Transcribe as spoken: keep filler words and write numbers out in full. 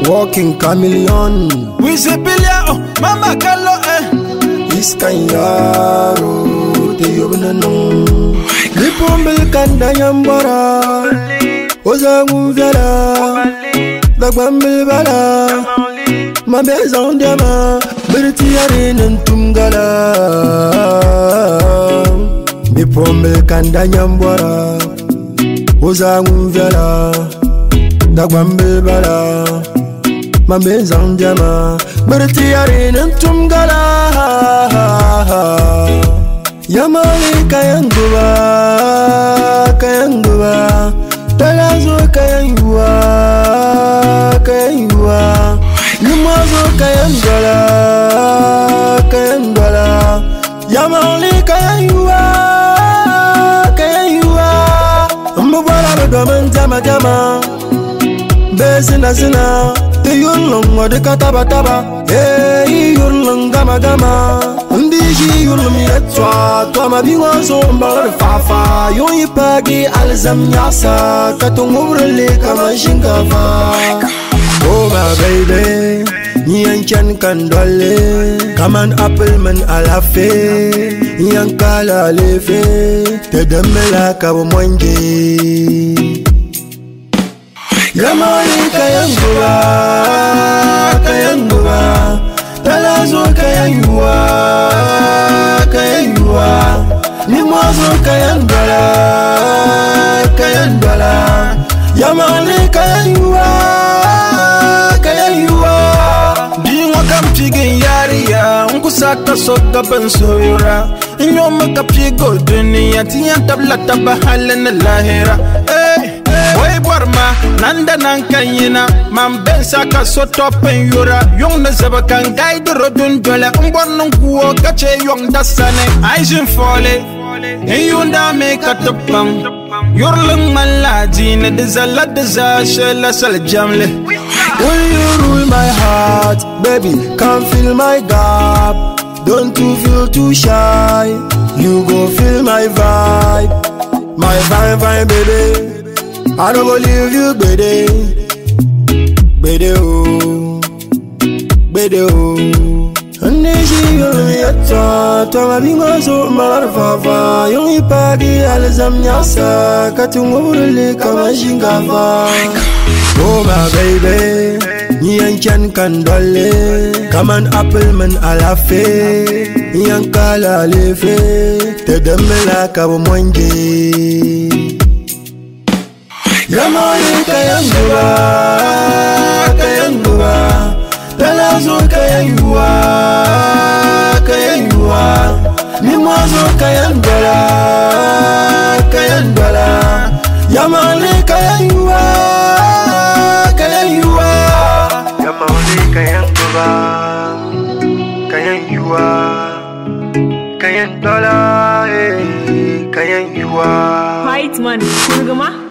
walking chameleon. We say Bilia, oh, Mama Kalo, eh. Iskan yaro, te yobna nung. Lipumbil kanda yambara, ozangu vyala, dagwambil bala. Ma maison diama, berti arinen tumgala. Lipumbil kanda yambara, ozangu vyala, dagwambil bala. Ma maison diama, berti arinen tumgala. Yamali kayanguwa, kayanguwa, talazo kayanguwa, kayanguwa, numazo kayangala, kayangala. Yamali kayanguwa, kayanguwa, mbwala bedomen jama jama, bezina zina, te yulong wade kataba taba, hey yulong gama gama. Ndiji yulum yetwa, toi ma biwa zomba fafa. Yon yipagi alzam yasa, katungurele kama shingava. Oh my baby, nyan chan kandole. Come on apple man alafe, nyan kala lefe. Te demela kabo mwenje. Yamali kayanguwa, kayanguwa. Talazo kayangwa, kayangwa. Nimwazo kayangwala, kayangwala. Yamali kayangwa, kayangwa. Dingo kampigi yariya, unkusaka soka bensoyura. Inyoma kapigo dunia, tiya tabla tabahala na lahira. Hey. Way Burma, Nanda Nankayina, Mamben Saka Soto Penyura, Young Nazabakan Guide Rodun Dola, Umbon Kuo, Kache Young Dasane, Aishin Foley, Yunda make a topam, Yurlung Maladina, Dizala Dizasha, Sal Jamle. Will you rule my heart, baby? Come fill my gap. Don't you feel too shy? You go feel my vibe, my fine, fine baby. I don't believe you, baby, baby, oh, baby, oh. And then she will be a tot, I'm a bingo so marfafa. Young yipagi alzam yasa, katungurele kama shingava. Oh my baby, nyan chan kandole. Come on apple man alafe, nyan kala lefe. Te demela kabo mwenje. Yamali kayanguwa, kayanguwa. Talazo kayanguwa, kayanguwa. Nimwazo kayangwala, kayangwala. Yamali kayanguwa, kayanguwa. Yamali kayanguwa, kayanguwa. Kayangwala, eh, kayanguwa. White man, kurgama.